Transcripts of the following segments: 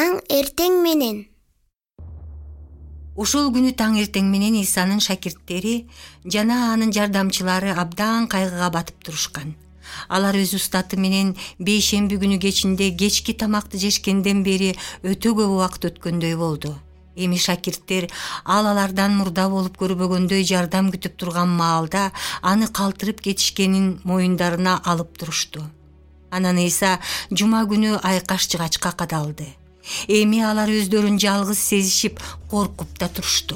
таң эртең менен. Ошол күнү таң эртең менен Исанын шакирттери жана анын жардамчылары абдан кайгыга батып турушкан. Алар өз устаты менен бейшемби күнү кечинде кечки тамакты жешкенден бери өтө көп убакыт өткөндөй болду. Эми шакирттер алардан мурда болуп көрбөгөндөй жардам күтүп турган маалда аны калтырып кетишкенин моюндарына алып турушту. Анан Иса жума күнү айкаш жыгачка кадалды. Эми алар өздөрүн жалгыз сезишип, коркуп да турушту.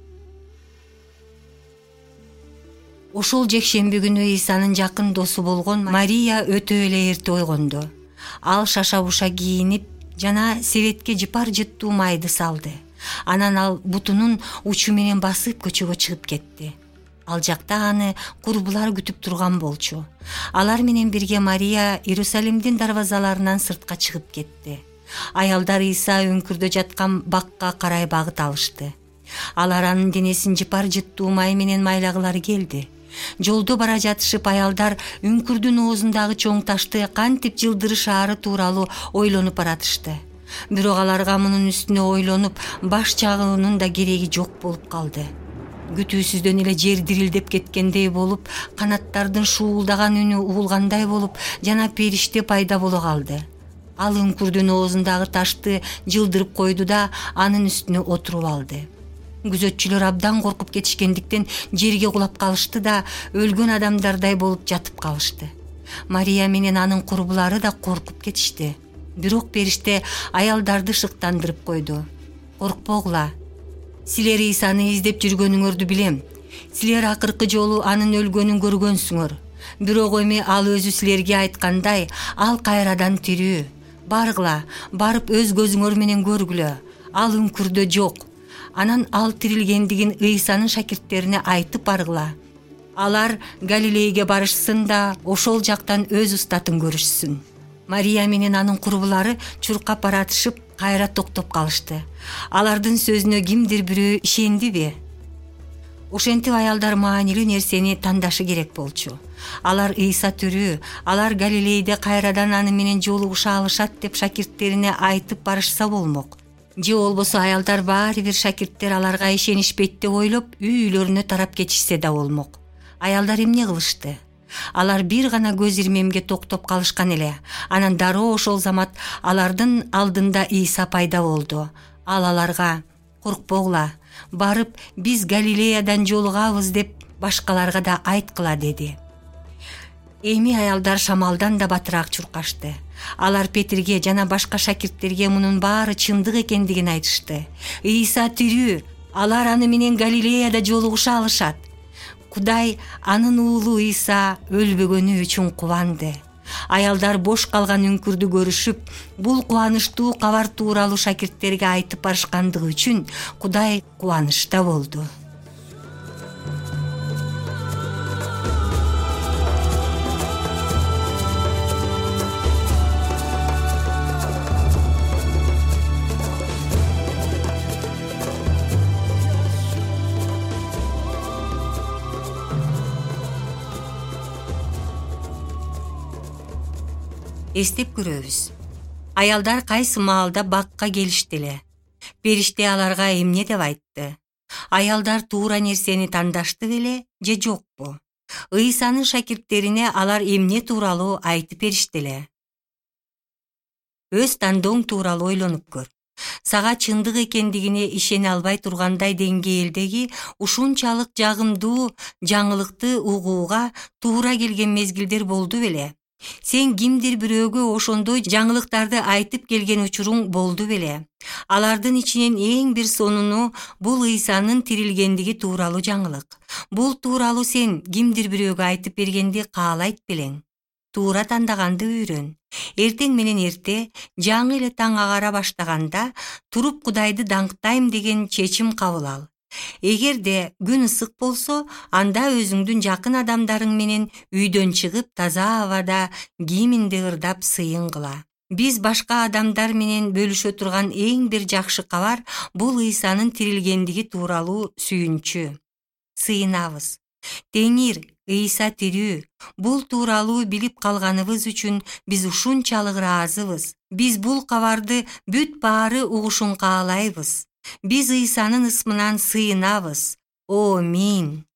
Ошол жекшемби күнү Исанын жакын досу болгон Мария өтө эле эрте ойгонду. Ал шаша-буша кийинип жана себетке жыпар жыттуу майды салды. Анан ал бутунун учу менен басып көчөгө чыгып кетти. Ал жакта аны курбулар күтүп турган болчу. Алар менен бирге Мария Иерусалимдин дарбазаларынан сыртка чыгып кетти. Аялдар Иса өңкүрдө жаткан бакка карай багыт алышты. Алар анын денесин жыпар жыттуу май менен майлагылары келди. Жолдо бара жатышып аялдар үңкүрдүн оозундагы чоң ташты кантип жылдырышаары тууралуу ойлонуп баратышты. Бирок аларга мунун үстүнө ойлонуп баш чагуунун да кереги жок болуп калды. Күтүүсүздөн эле жер дирилдеп кеткендей болуп, канаттардын шуулдаган үнү угулгандай болуп, жана периште пайда боло калды. Ал үңкүрдүн оозундагы ташты жылдырып койду да анын үстүнө отуруп алды. Күзөтчүлөр абдан коркуп кетишкендиктен жерге кулап калышты да өлгөн адамдардай болуп жатып калышты. Мария менен анын курбулары да коркуп кетишти. Бирок периште аялдарды шыктандырып койду. Коркпогула. Силер Исаны издеп жүргөнүңөрдү билем. Силер акыркы жолу анын өлгөнүн көргөнсүңөр. Бирок эми ал өзү силерге айткандай, ал кайрадан тирүү. Баргыла, барып өз көзүңөр менен көргүлө. Ал үңкүрдө жок. Анан ал тирилгендигин Исанын шакирттерине айтып баргыла. Алар Галилейге барышсын да ошол жактан өз устатын көрүшсүн. Мария менен анын курбулары чуркап баратышып, кайра токтоп калышты. Алардын сөзүнө кимдир бирөө ишендиби? Ошентип аялдар маанилүү нерсени тандашы керек болчу. Алар Иса тирүү, алар Галилейде кайрадан аны менен жолугуша алышат деп шакирттерине айтып барышса болмок. Же болбосо аялдар баары бир шакирттер аларга ишенишпейт деп ойлоп, үй-үйлөрүнө тарап кетишсе да болмок. Аялдар эмне кылышты? Алар бир гана көз ирмемге токтоп калышкан эле. Анан дароо ошол замат алардын алдында Иса пайда болду. Ал аларга: "Коркпогула, барып биз Галилеядан жолугабыз" деп башкаларга да айткыла деди. Эми аялдар шамалдан да батыраак чуркашты. Алар Петрге жана башка шакирттерге мунун баары чындык экендигин айтышты. Иса тирүү, алар аны менен Галилеяда жолугуша алышат. Кудай анын уулу Иса өлбөгөнү үчүн кубанды. Аялдар бош калган үңкүрдү көрүшүп, бул кубанычтуу кабар тууралуу шакирттерге айтып барышкандыгы үчүн Кудай кубанычта болду. Эстеп көрөбүз. Аялдар кайсы маалда бакка келишти эле. Периште аларга эмне деп айтты? Аялдар туура нерсени тандашты беле же жокпу? Исанын шакирттерине алар эмне тууралуу айтып беришти эле? Өз тандооң тууралуу ойлонуп көр. Сага чындык экендигине ишене албай тургандай деңгээлдеги ушунчалык жагымдуу жаңылыкты угууга туура келген мезгилдер болду беле? Сен кимдир бирөөгө ошондой жаңылыктарды айтып келген учуруң болду беле? Алардын ичинен эң бир сонуну бул Исанын тирилгендиги тууралуу жаңылык. Бул тууралуу сен кимдир бирөөгө айтып бергенди каалайт белең. Туура тандаганды үйрөн. Эртең менен эрте жаңы эле таң агара баштаганда туруп Кудайды даңктайм деген чечим кабыл ал. Эгерде күн ысык болсо, анда өзүңдүн жакын адамдарың менен үйдөн чыгып таза абада кийимиңди ырдап сыйын кыла. Биз башка адамдар менен бөлүшө турган эң бир жакшы кабар бул Исанын тирилгендиги тууралуу сүйүнчү. Сыйынабыз. Теңир ыйса тирүү. Бул тууралуу билип калганыбыз үчүн биз ушунчалык ыраазыбыз. Биз бул кабарды бүт баары угушун каалайбыз. Биз ыйсанын ысмынан сыйынабыз. Амин.